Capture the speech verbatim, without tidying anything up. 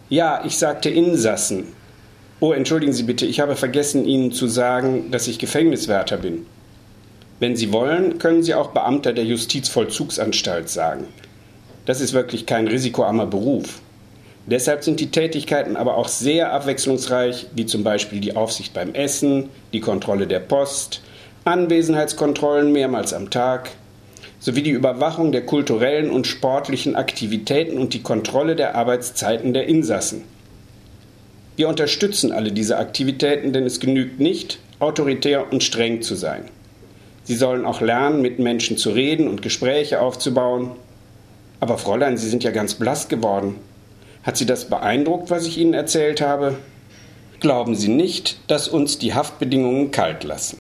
Ja, ich sagte Insassen. Oh, entschuldigen Sie bitte, ich habe vergessen, Ihnen zu sagen, dass ich Gefängniswärter bin. Wenn Sie wollen, können Sie auch Beamter der Justizvollzugsanstalt sagen. Das ist wirklich kein risikoarmer Beruf. Deshalb sind die Tätigkeiten aber auch sehr abwechslungsreich, wie zum Beispiel die Aufsicht beim Essen, die Kontrolle der Post, Anwesenheitskontrollen mehrmals am Tag, sowie die Überwachung der kulturellen und sportlichen Aktivitäten und die Kontrolle der Arbeitszeiten der Insassen. Wir unterstützen alle diese Aktivitäten, denn es genügt nicht, autoritär und streng zu sein. Sie sollen auch lernen, mit Menschen zu reden und Gespräche aufzubauen. Aber Fräulein, Sie sind ja ganz blass geworden. Hat Sie das beeindruckt, was ich Ihnen erzählt habe? Glauben Sie nicht, dass uns die Haftbedingungen kalt lassen.